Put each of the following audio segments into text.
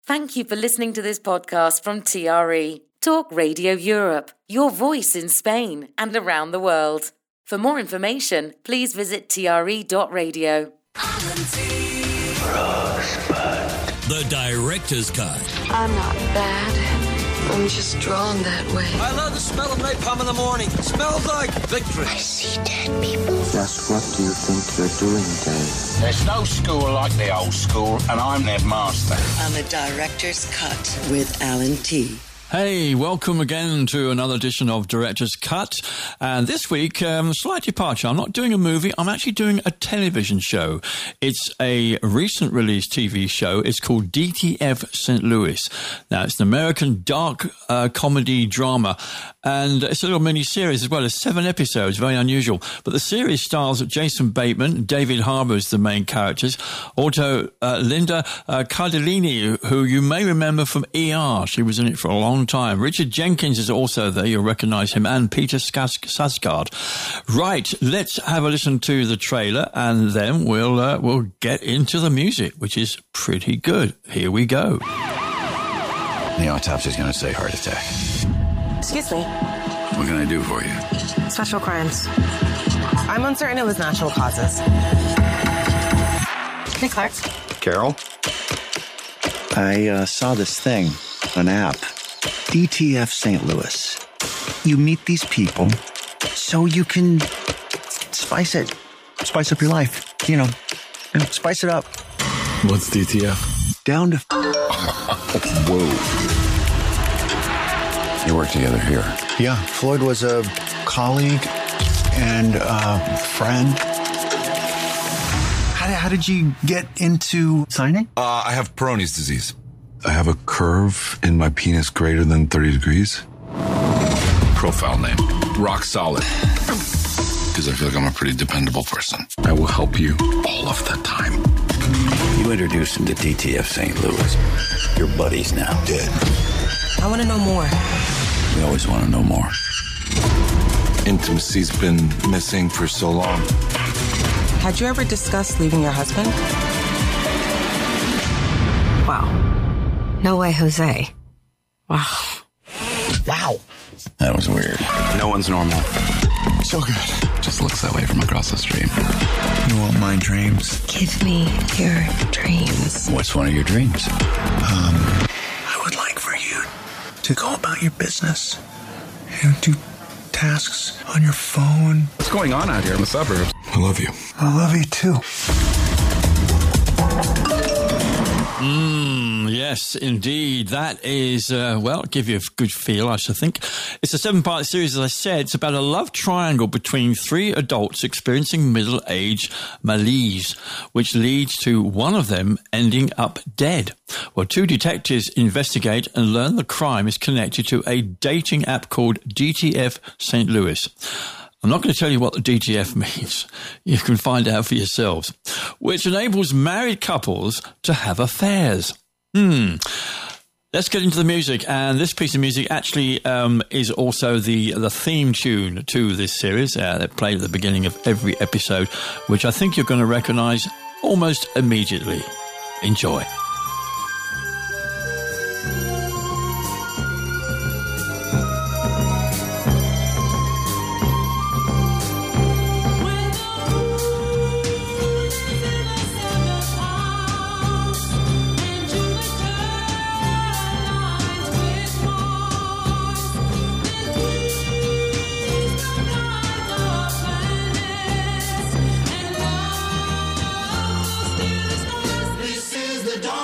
Thank you for listening to this podcast from TRE, Talk Radio Europe, your voice in Spain and around the world. For more information, please visit tre.radio. The Director's Cut. I'm not bad. I'm just drawn that way. I love the smell of napalm in the morning. It smells like victory. I see dead people. Just what do you think you're doing, Dave? There's no school like the old school, and I'm their master. On the Director's Cut with Alan T. Hey, welcome again to another edition of Director's Cut. And this week, slight departure. I'm not doing a movie. I'm actually doing a television show. It's a recent release TV show. It's called DTF St. Louis. Now, it's an American dark comedy drama. And it's a little mini-series as well. It's 7 episodes, very unusual. But the series stars Jason Bateman, David Harbour is the main characters. Also, Linda Cardellini, who you may remember from ER. She was in it for a long time. Richard Jenkins is also there. You'll recognise him. And Peter Sarsgaard. Right, let's have a listen to the trailer and then we'll get into the music, which is pretty good. Here we go. The autopsy's going to say heart attack. Excuse me. What can I do for you? Special crimes. I'm uncertain it was natural causes. Hey, Clark. Carol? I saw this thing, an app, DTF St. Louis. You meet these people so you can spice up your life. You know, spice it up. What's DTF? Down to... Whoa. You work together here? Yeah, Floyd was a colleague and a friend. How did you get into signing? I have Peyronie's disease. I have a curve in my penis greater than 30 degrees. Profile name, rock solid. Because I feel like I'm a pretty dependable person. I will help you all of the time. You introduced him to DTF St. Louis. Your buddy's now dead. I want to know more. We always want to know more. Intimacy's been missing for so long. Had you ever discussed leaving your husband? Wow. No way, Jose. Wow. Wow. That was weird. No one's normal. So good. Just looks that way from across the street. You want my dreams? Give me your dreams. What's one of your dreams? I would like for you to go about your business and do tasks on your phone. What's going on out here in the suburbs? I love you. I love you too. Yes, indeed. That is, give you a good feel, I should think. It's a 7-part series, as I said. It's about a love triangle between 3 adults experiencing middle-age malaise, which leads to one of them ending up dead. Well, 2 detectives investigate and learn the crime is connected to a dating app called DTF St. Louis. I'm not going to tell you what the DTF means. You can find out for yourselves. Which enables married couples to have affairs. Let's get into the music. And this piece of music actually is also the theme tune to this series. They play at the beginning of every episode, which I think you're going to recognise almost immediately. Enjoy. This is the dawn.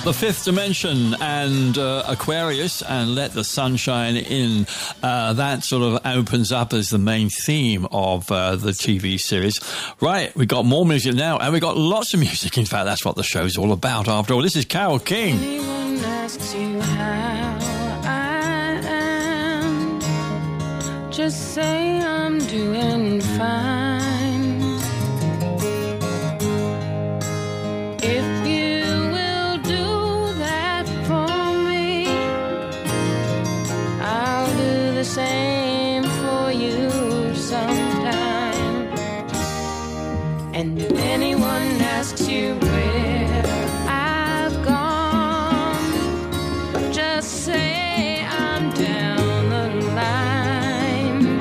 the Fifth Dimension and Aquarius and Let the Sunshine In. That sort of opens up as the main theme of the TV series. Right, we got more music now, and we got lots of music. In fact, that's what the show's all about after all. This is Carole King. Anyone asks you how I am, just say I'm doing fine. If you will do that for me, I'll do the same for you sometime. And if anyone asks you where I've gone, just say I'm down the line.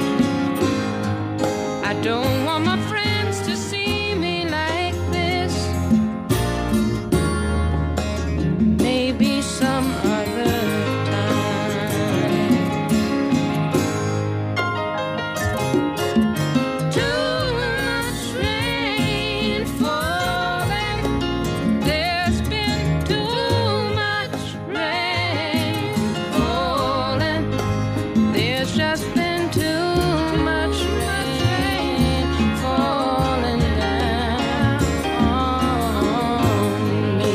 I don't want my friends to see me like this. Maybe some other time. Too much rain falling. There's been too much rain falling. There's just been too much rain falling down on me.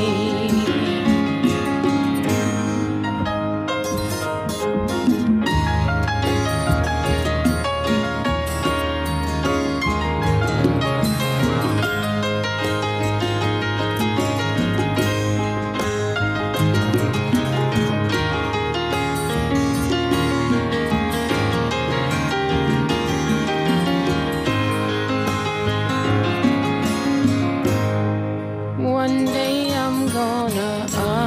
One day I'm gonna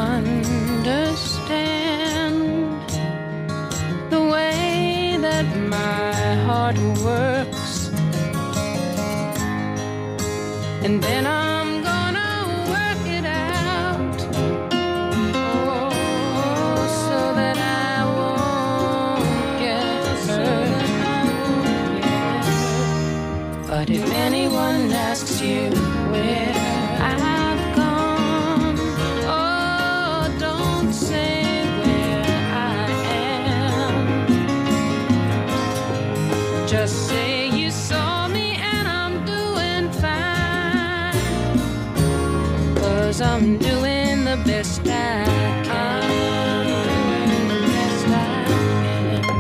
understand the way that my heart works, and then I'm gonna work it out, oh, so that I won't get hurt. But if anyone asks you where I've gone, oh, don't say where I am. Just say you saw me and I'm doing fine, 'cause I'm doing the best I can. The best I can.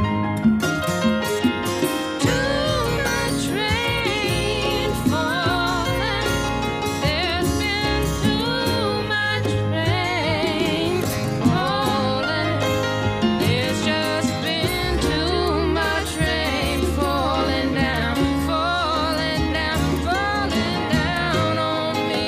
Too much rain falling. There's been too much rain falling. There's just been too much rain falling down, falling down, falling down on me.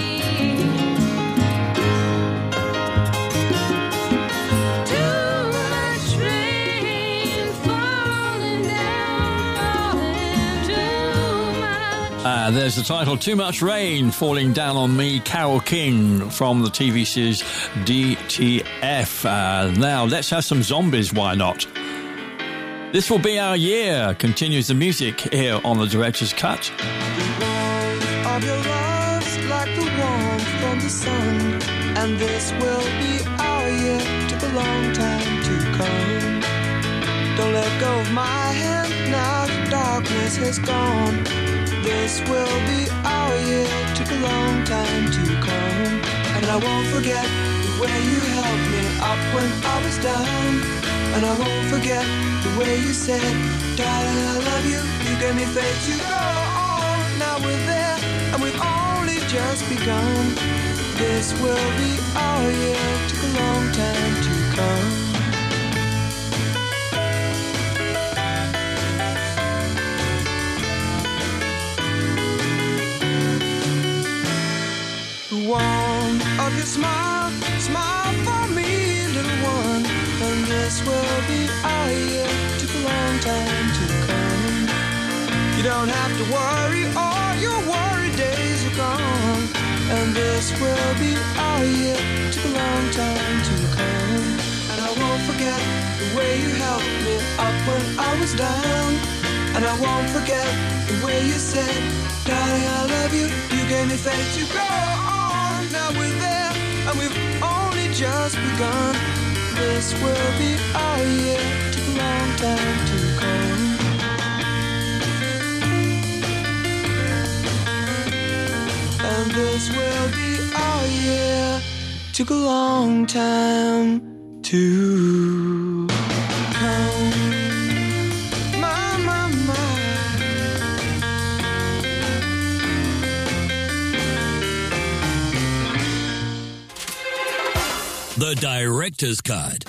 Too much rain falling down, too much. There's the title, Too Much Rain Falling Down on Me, Carole King from the TV series DTF. Now, let's have some zombies, why not? This Will Be Our Year continues the music here on the Director's Cut. Of your love's like the warmth from the sun, and this will be our year. Took a long time to come. Don't let go of my hand now, the darkness has gone. This will be our year. Took a long time to come, and I won't forget the way you helped me up when I was down, and I won't forget the way you said, darling, I love you. You gave me faith to go on. Now we're there, and we've only just begun. This will be our year. Took a long time to come. The warmth of your smile, smile for me, little one, and this will be our year. Took a long time to come. You don't have to worry, all your worry days are gone, and this will be our year. Took a long time to come, and I won't forget the way you helped me up when I was down, and I won't forget the way you said, darling, I love you. You gave me faith to go on. Now we're there, and we've just begun. This will be our year. Took a long time to come. And this will be our year. Took a long time to come. The Director's Cut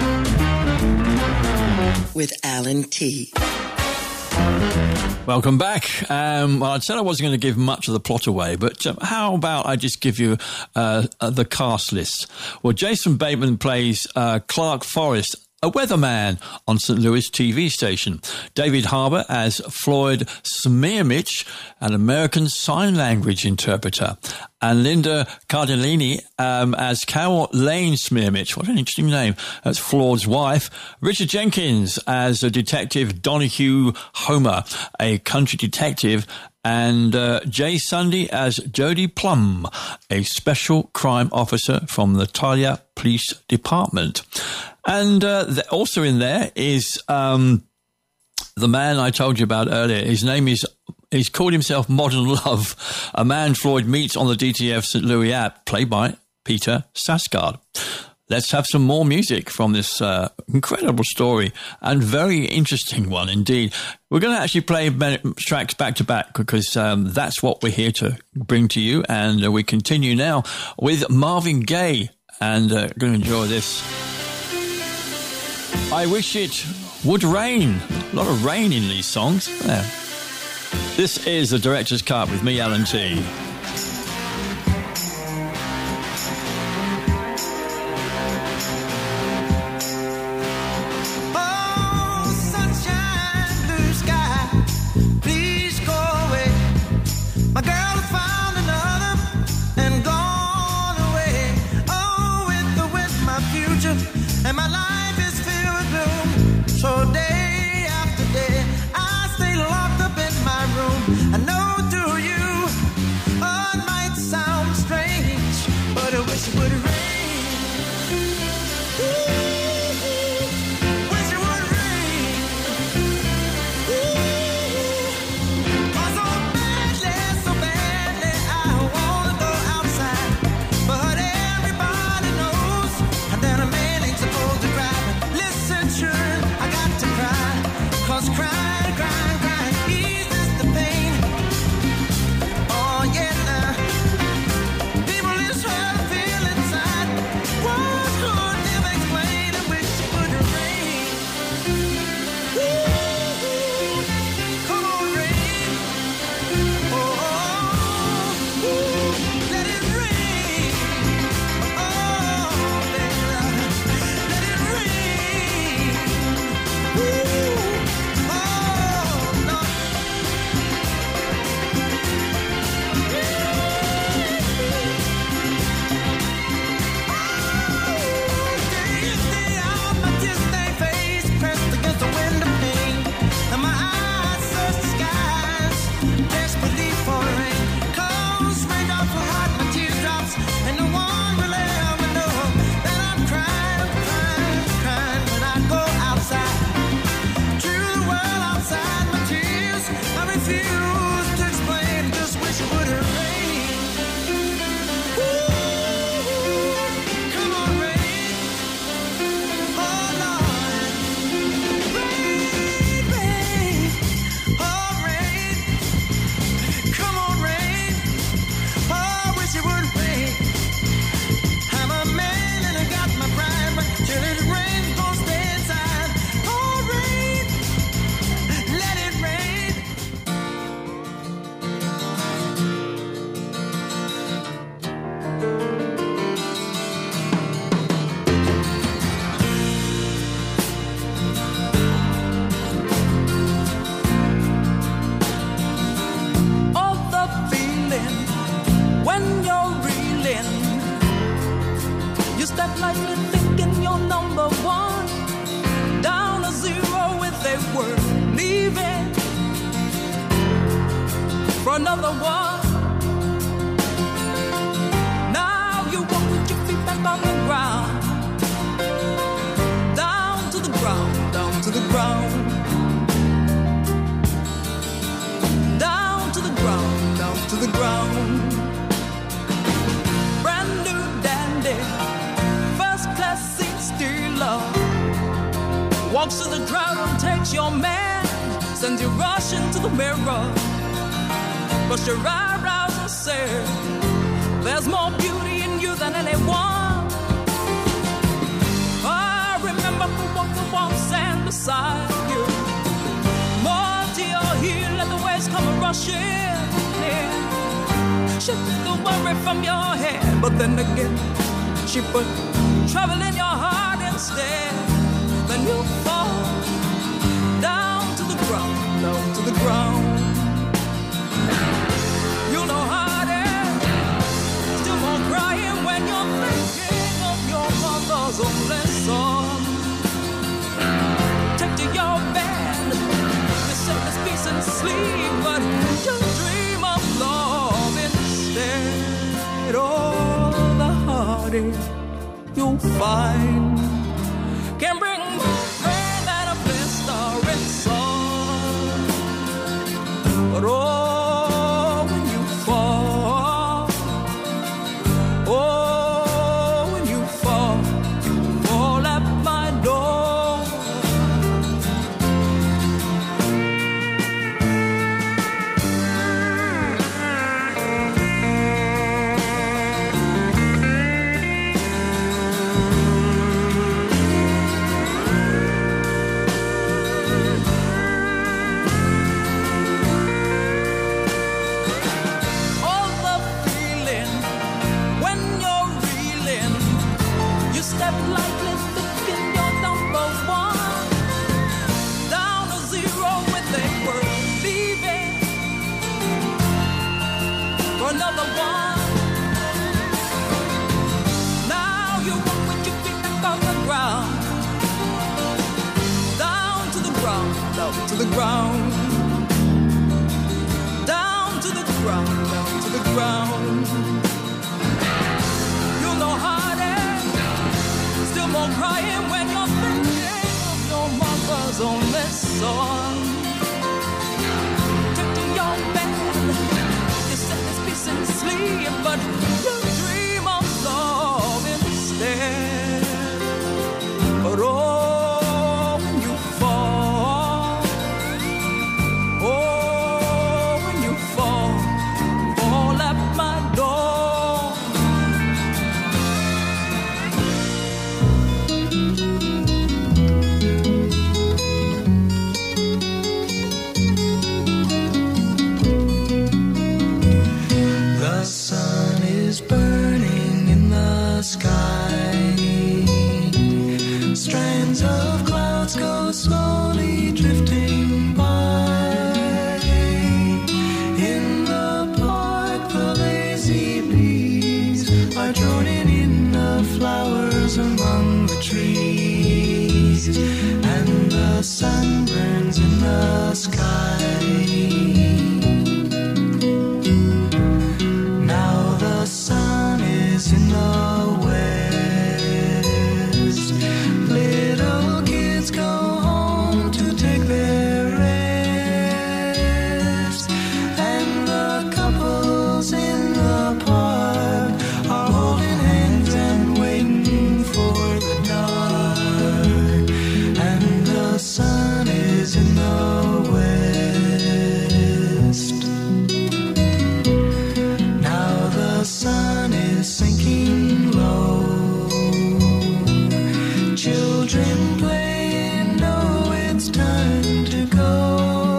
with Alan T. Welcome back. Well, I said I wasn't going to give much of the plot away, but how about I just give you the cast list? Well, Jason Bateman plays Clark Forrest, a weatherman on St. Louis TV station. David Harbour as Floyd Smearmich, an American Sign Language interpreter. And Linda Cardellini as Carol Lane Smearmich. What an interesting name. That's Floyd's wife. Richard Jenkins as Detective Donahue Homer, a country detective. And Jay Sunday as Jody Plum, a special crime officer from the Talia Police Department. And also in there is the man I told you about earlier. His name is, he's called himself Modern Love, a man Floyd meets on the DTF St. Louis app, played by Peter Sarsgaard. Let's have some more music from this incredible story and very interesting one indeed. We're going to actually play tracks back to back because that's what we're here to bring to you. And we continue now with Marvin Gaye, and going to enjoy this. I Wish It Would Rain. A lot of rain in these songs. Yeah. This is The Director's Cut with me, Alan T. My girl has found another and gone away. Oh, with my future, and my life is filled with gloom. So day after day, I stay locked up in my room. I know to you, oh, it might sound strange, but I wish it would rain. Another one. Now you won't put your feet back on the ground. walks through the crowd and takes your man, sends you rushing to the mirror, brush your eyebrows and say, there's more beauty in you than anyone. I remember who walked the walls and beside you. More to your heel, let the waves come rushing in. She took the worry from your head, but then again, she put trouble in your heart instead. Then you fall down to the ground, down to the ground. You know how it is, still more crying when you're thinking of your mother's only son. Take to your bed, you say this peace and sleep, but you dream of love instead. Oh, the heartache you'll find can bring more pain than a blistering sun. But oh, when you fall, oh, when you fall at my door. Lightly thinking you're number one, down to zero when they were leaving for another one. Now you walk with your feet back on the ground, down to the ground, down to the ground, down to the ground, down to the ground. You know how still more crying when you're thinking of your mother's only son. Took to your bed, you said this peace and sleep, but you dream of love instead. But oh, when you fall, oh, when you fall at my door. Burning in the sky, strands of clouds go slowly drifting by. In the park, the lazy bees are droning in the flowers among the trees, and the sun burns in the sky. In the west, little kids go home to take their rest, and the couples in the park are holding hands and waiting for the dark, and the sun is in the west. Now the sun is sinking low. Children playing, know it's time to go.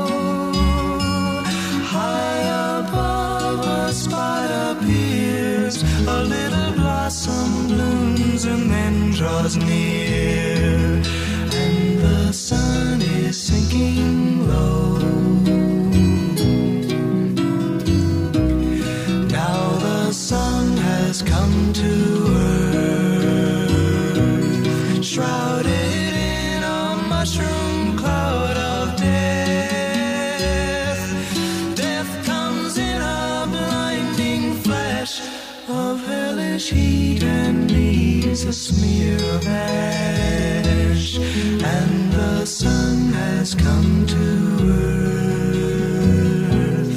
High above a spot appears, a little blossom blooms and then draws near, and the sun is sinking low. Now the sun has come to earth, shrouded in a mushroom cloud of death. Death comes in a blinding flash of hellish heat and leaves a smear of ash, and the sun has come to earth.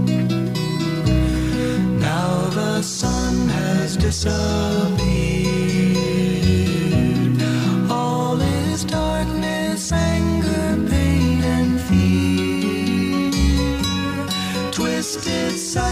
Now the sun has disappeared. All is darkness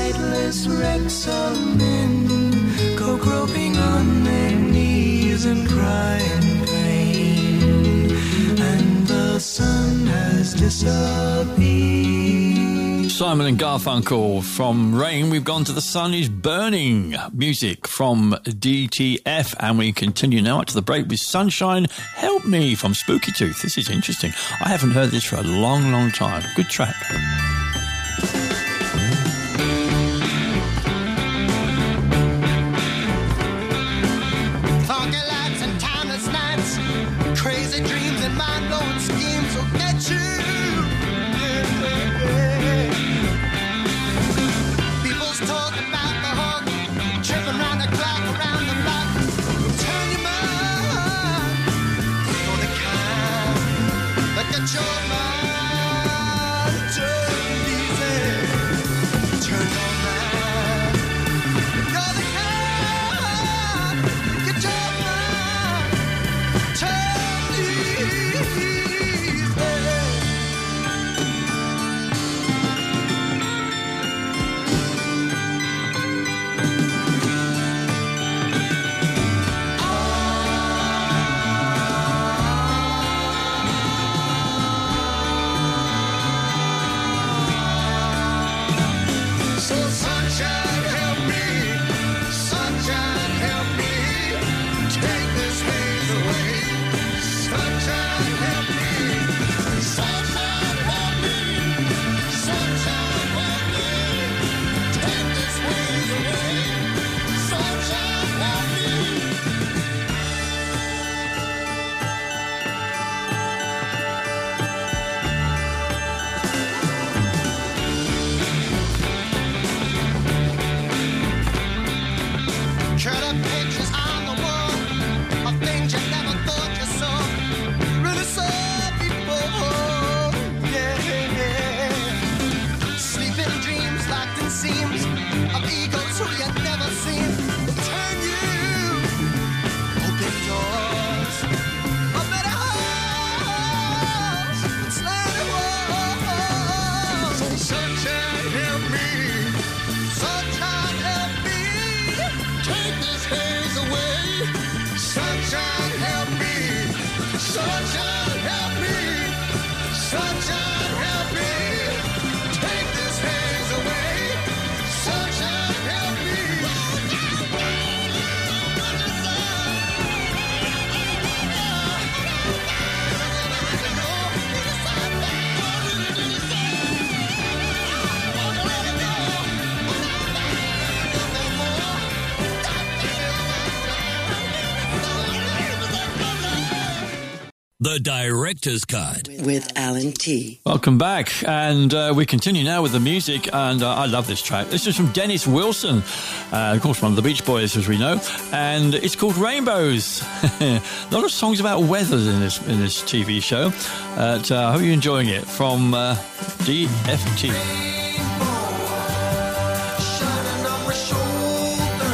sightless wrecks of men go groping on their knees and cry in pain, and the sun has disappeared. Simon and Garfunkel from Rain. We've gone to The Sun is Burning, music from DTF, and we continue now up to the break with Sunshine Help Me from Spooky Tooth. This is interesting. I haven't heard this for a long, long time. Good track. Funky lights and timeless nights, crazy dreams and mind-blowing schemes will get you. People's talk about the hawk, tripping round the clock, around the block. Turn your mind for the kind that get your mind turned easy. Turn your mind. You're the kind get your mind turned easy. So sunshine help me, sunshine help me, take this haze away. Sunshine help me, sunshine help me, sunshine help me, take this haze away. Sunshine help me. Cut up pictures on the wall of things you never thought you saw. Really saw before, yeah. Sleeping dreams locked in seams of egos who you never seen. Turn you, open doors, a better house, slanted walls. So sunshine help me, sunshine help me. Take this haze away. Sunshine help me. Sunshine help me. Sunshine help me. Take this haze away. Sunshine help me. The Director's Cut with Alan T. Welcome back, and we continue now with the music, and I love this track. This is from Dennis Wilson, of course one of the Beach Boys, as we know, and it's called Rainbows. A lot of songs about weather in this TV show. I hope you're enjoying it. From DFT. Shining on my shoulder.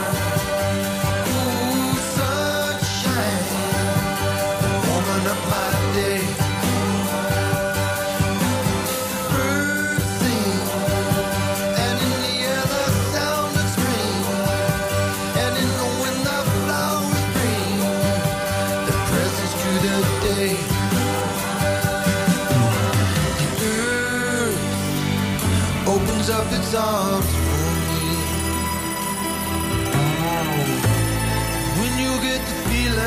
Ooh, sunshine. Warming up my day. Birds sing, and in the air the sound of spring, and in the wind the flowers bring the presents to the day. The earth opens up its arms for me. When you get the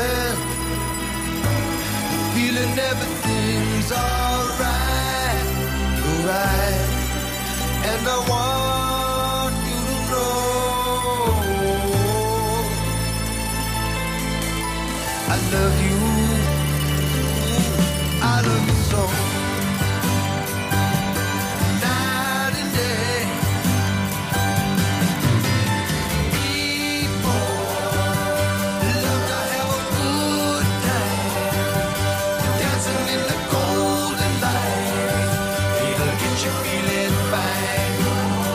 feeling everything's alright, alright. And I want you to know I love you, I love you so. Night and day. People love to have a good time, dancing in the golden light. It'll get you feeling fine.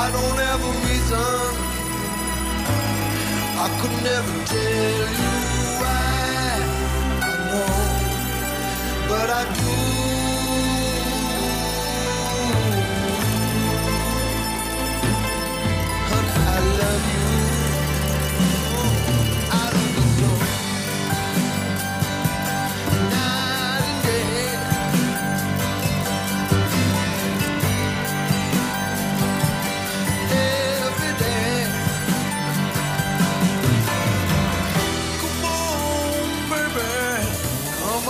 I don't have a reason. I could never tell you why. I know, but I do. Honey, I love you. I don't know. Night and day. Every day. Come on, baby. Come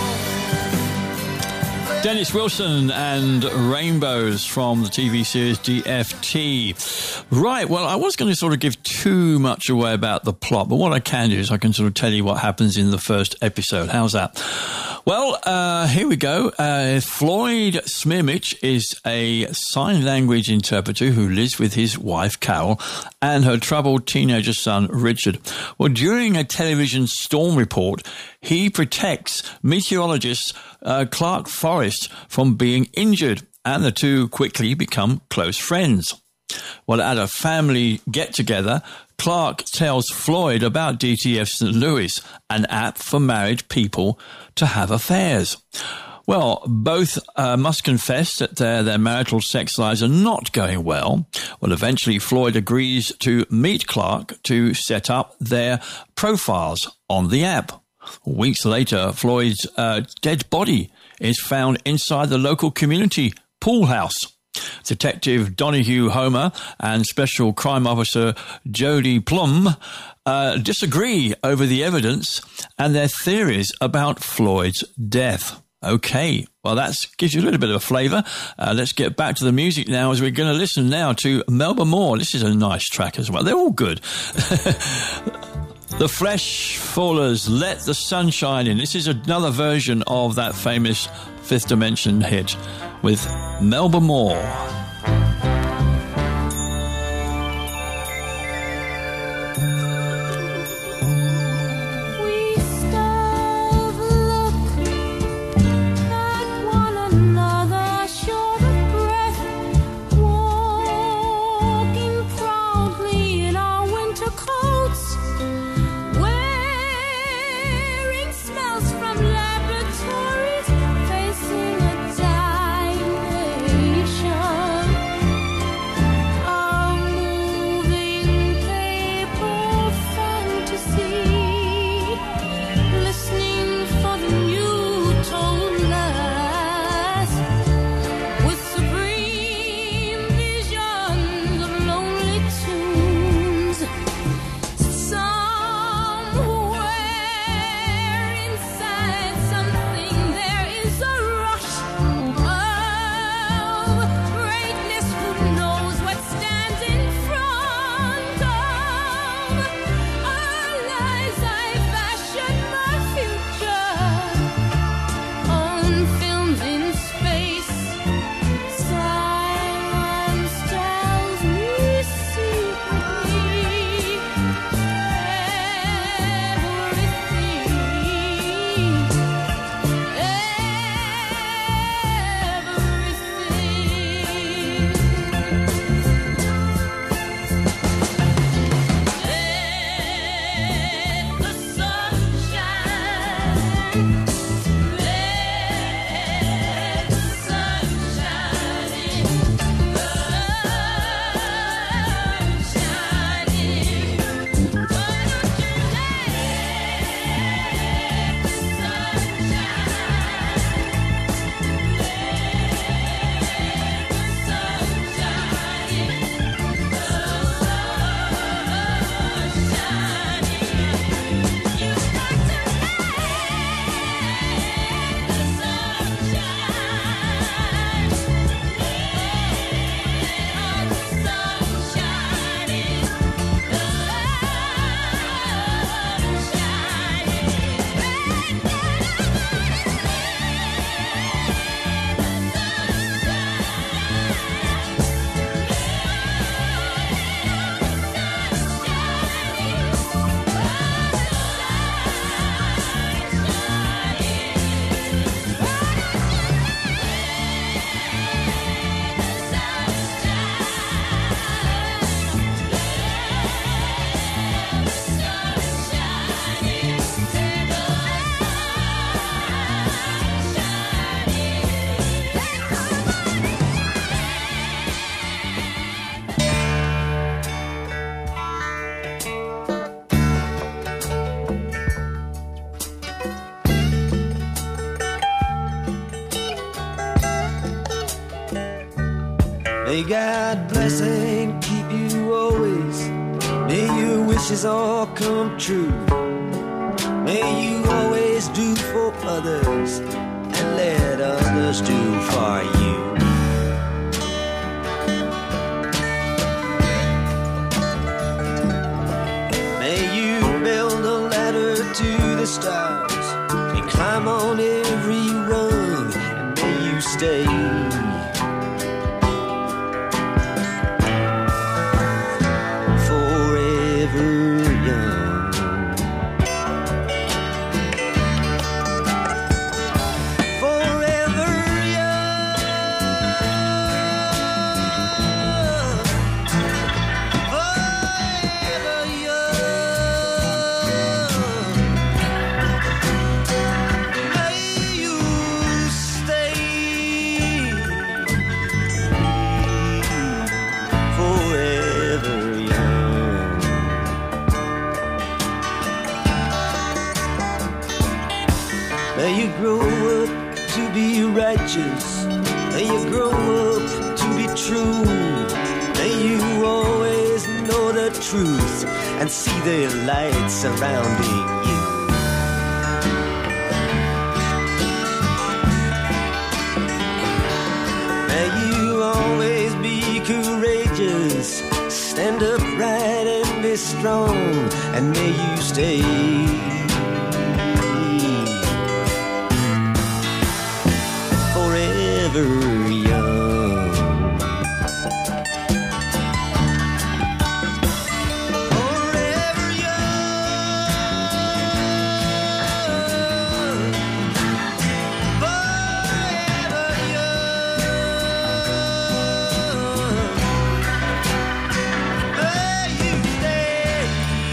on. Dennis Wilson and Rainbows from the TV series DFT. Right, well, I was going to sort of give too much away about the plot, but what I can do is I can sort of tell you what happens in the first episode. How's that? Well, here we go. Floyd Smirmich is a sign language interpreter who lives with his wife, Carol, and her troubled teenager son, Richard. Well, during a television storm report, he protects meteorologist Clark Forrest from being injured, and the two quickly become close friends. Well, at a family get-together, Clark tells Floyd about DTF St. Louis, an app for married people to have affairs. Well, both must confess that their marital sex lives are not going well. Well, eventually Floyd agrees to meet Clark to set up their profiles on the app. Weeks later, Floyd's dead body is found inside the local community pool house. Detective Donahue Homer and Special Crime Officer Jody Plum disagree over the evidence and their theories about Floyd's death. Okay, well, that gives you a little bit of a flavour. Let's get back to the music now, as we're going to listen now to Melba Moore. This is a nice track as well. They're all good. The Flesh Fallers, Let the Sun Shine In. This is another version of that famous Fifth Dimension hit with Melba Moore. Laboratories facing a dilation. God bless and keep you always. May your wishes all come true. May you always do for others and let others do for you. May you build a ladder to the stars and climb on every rung, and may you stay righteous. May you grow up to be true. May you always know the truth and see the light surrounding you. May you always be courageous, stand upright and be strong, and may you stay forever young. Forever young. Forever young. May you stay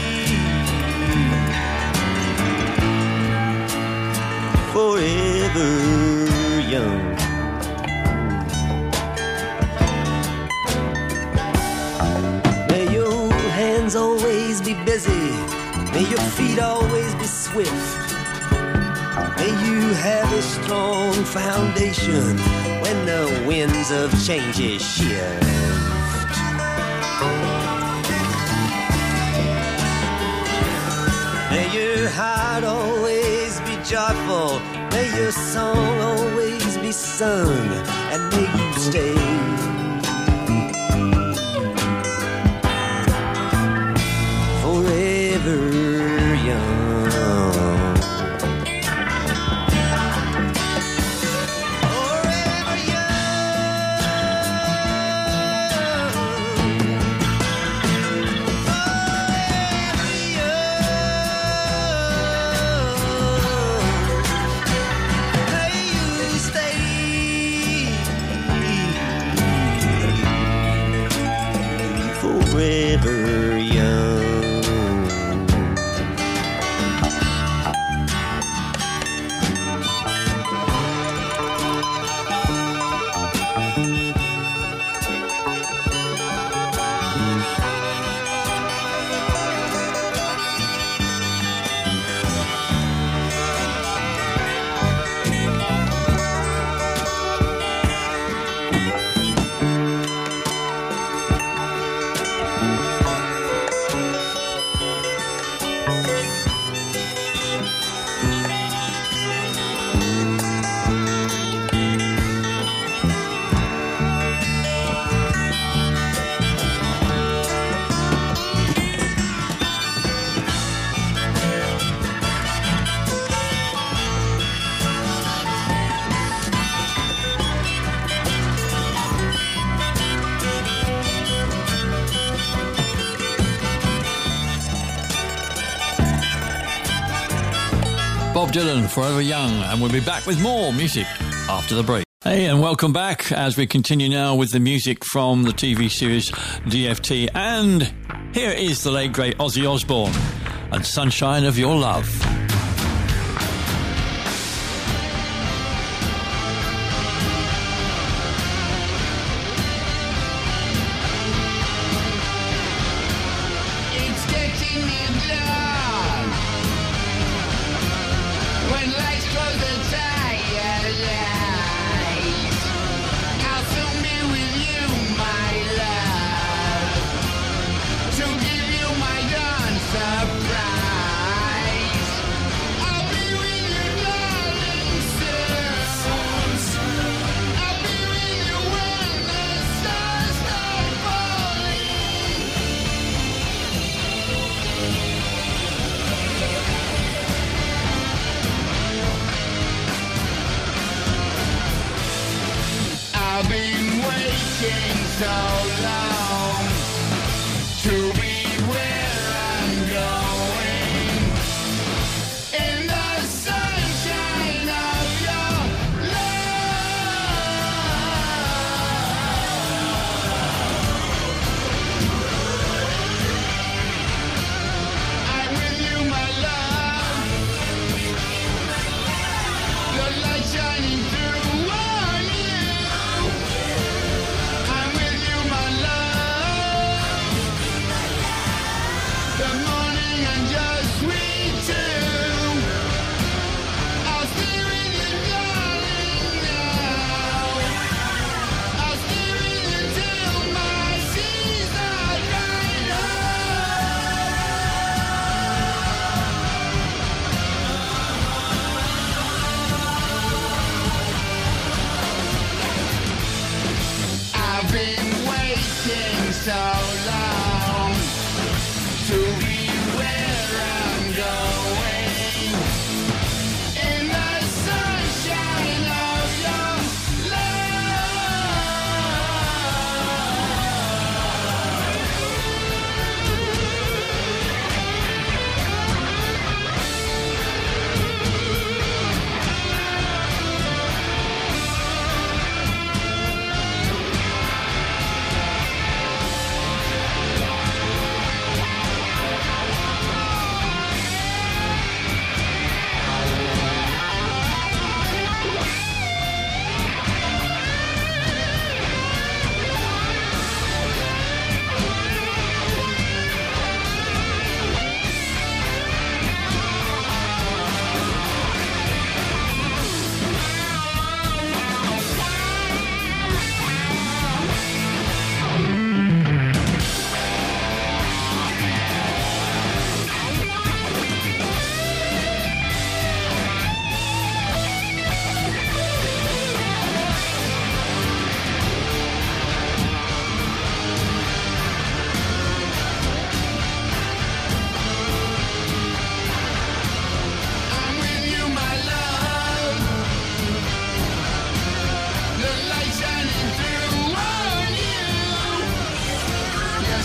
forever young. May your hands always be busy. May your feet always be swift. May you have a strong foundation when the winds of change shift. May your heart always be joyful. May your song always be sung, and may you stay forever young. Forever young. Bob Dylan, Forever Young, and we'll be back with more music after the break. Hey, and welcome back as we continue now with the music from the TV series DFT. And here is the late, great Ozzy Osbourne and Sunshine of Your Love. I'll film me with you, my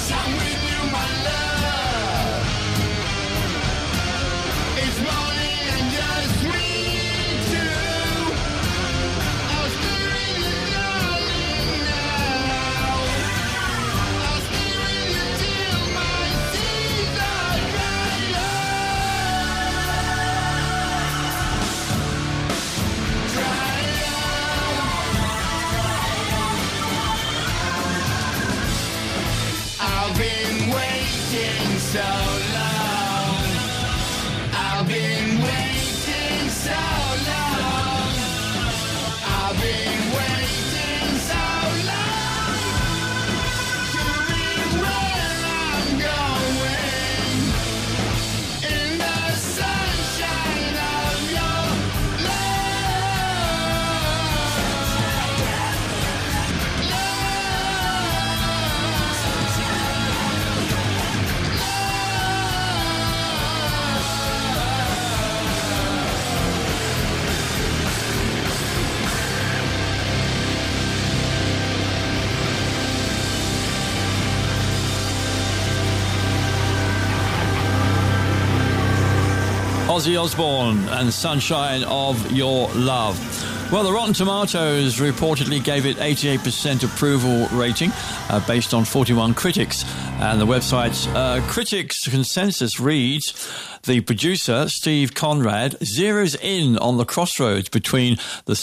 Ozzy Osbourne and Sunshine of Your Love. Well, the Rotten Tomatoes reportedly gave it 88% approval rating based on 41 critics. And the website's critics consensus reads, the producer, Steve Conrad, zeroes in on the crossroads between the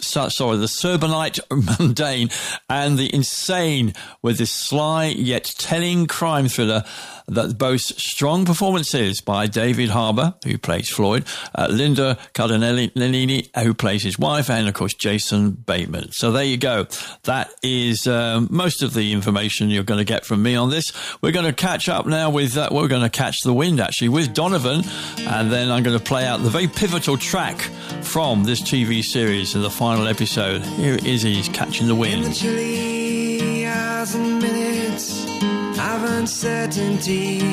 suburbanite mundane and the insane with this sly yet telling crime thriller that boasts strong performances by David Harbour, who plays Floyd, Linda Cardellini, who plays his wife, and, of course, Jason Bateman. So there you go. That is most of the information you're going to get from me on this. We're going to catch up now with, we're going to catch the wind, actually, with Donovan, and then I'm going to play out the very pivotal track from this TV series in the final episode. Here is he's Catching the Wind. In the chilly hours and minutes of uncertainty,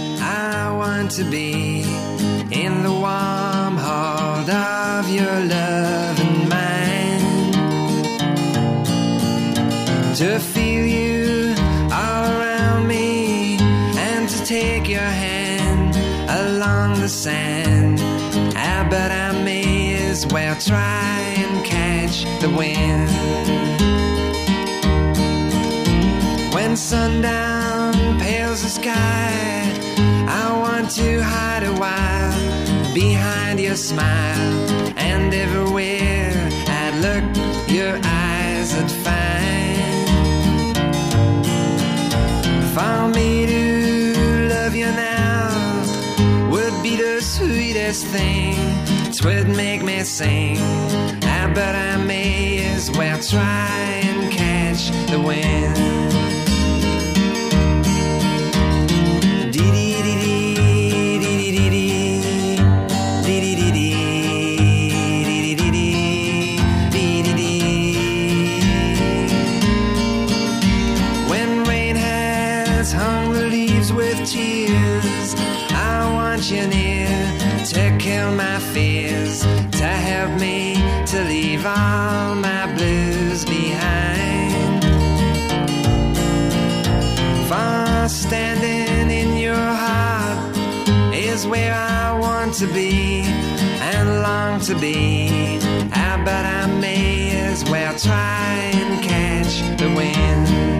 I want to be in the warm hold of your love and mine, to feel you all around me and to take your hand along the sand. But I may as well try and catch the wind. When sundown pales the sky, I want to hide a while behind your smile, and everywhere I'd look, your eyes I'd find. For me to love you now would be the sweetest thing. 'Twould make me sing, but I may as well try and catch the wind. When rain has hung the leaves with tears, I want you near to kill my fears, to help me to leave all my blues behind. For standing in your heart is where I want to be and long to be, but I may as well try and catch the wind.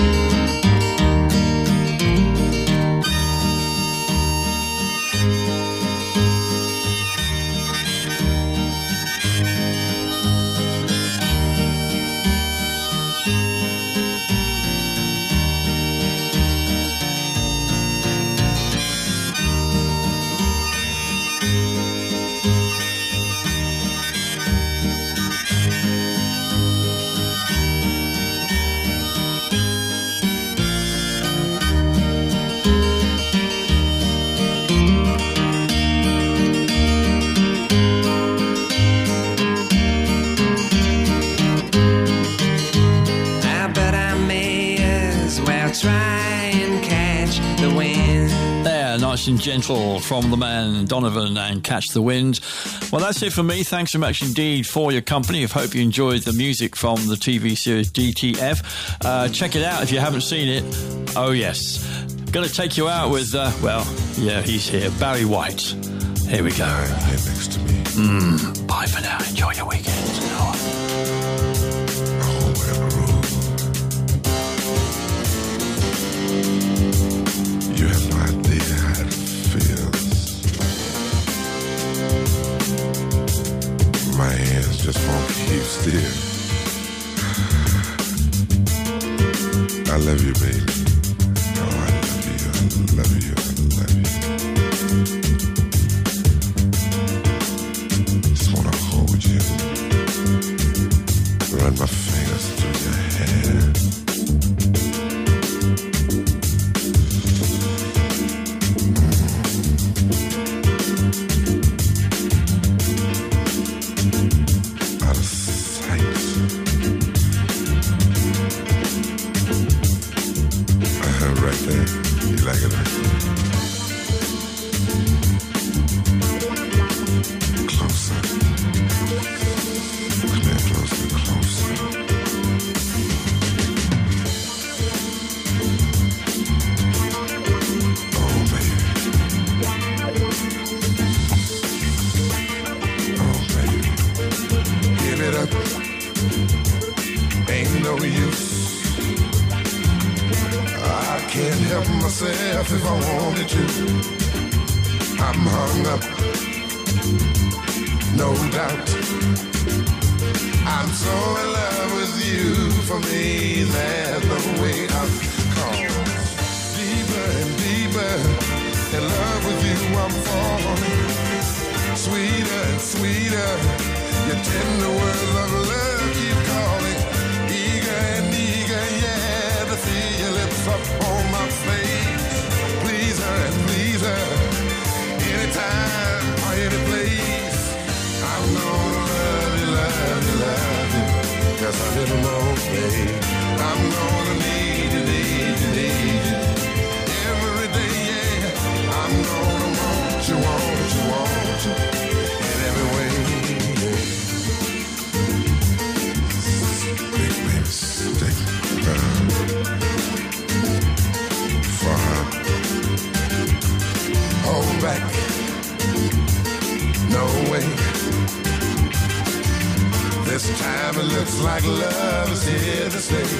Nice and gentle from the man Donovan and Catch the Wind. Well, that's it for me. Thanks so much indeed for your company. I hope you enjoyed the music from the TV series DTF. Check it out if you haven't seen it. Oh, yes. Going to take you out with, he's here. Barry White. Here we go. Here next to me. Bye for now. Enjoy your weekend. You have no idea how it feels. My hands just won't keep still. I love you, baby. Oh, I love you, I love you, I love you. Just wanna hold you. Run my fingers through your hair. Out of sight. Right there. You like it, right? Closer. Come here, closer, closer. Oh, baby. Oh, baby. Give it up. Ain't no use. I can't help myself if I wanted to. I'm hung up, no doubt. I'm so in love with you. For me, there's no way out. Cause deeper and deeper in love with you, I'm falling. Sweeter and sweeter, your tender words of love keep calling. Eager and eager, yeah, to see your lips up on my face. Please her and please her, anytime or any place. I'm gonna love you, love you, love you, just a little more, babe. I'm gonna need you, need you, need you, every day, yeah. I'm gonna want you, want you, want you, in every way, yeah. Stick, baby, stick. Hold back, no way. This time it looks like love is here to stay.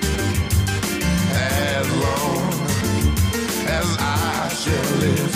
As long as I shall live,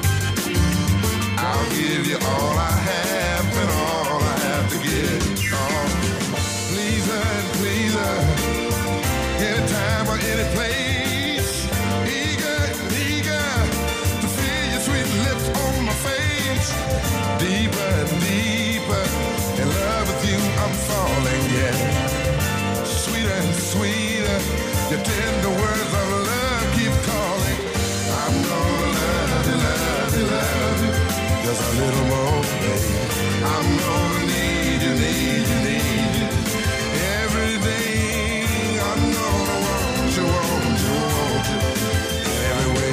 I'll give you all I have and all I have to give. Oh, please her and please her, anytime or any place. Eager, eager to feel your sweet lips on my face. Deeper and deeper in love with you, I'm falling, yeah. Sweeter and sweeter, your tender words of love keep calling. I'm gonna love you, love you, love you, just a little more, baby. I'm gonna need you, need you, need you, every day. I'm gonna want you, want you, want you, every way.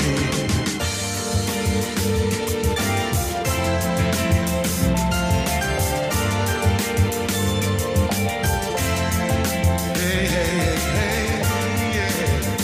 Hey, hey, hey, yeah.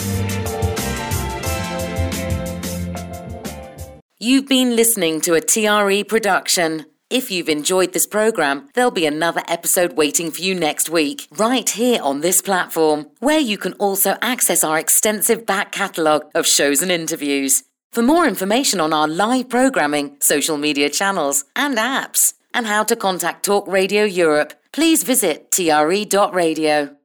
You've been listening to a TRE production. If you've enjoyed this program, there'll be another episode waiting for you next week, right here on this platform, where you can also access our extensive back catalogue of shows and interviews. For more information on our live programming, social media channels and apps, and how to contact Talk Radio Europe, please visit tre.radio.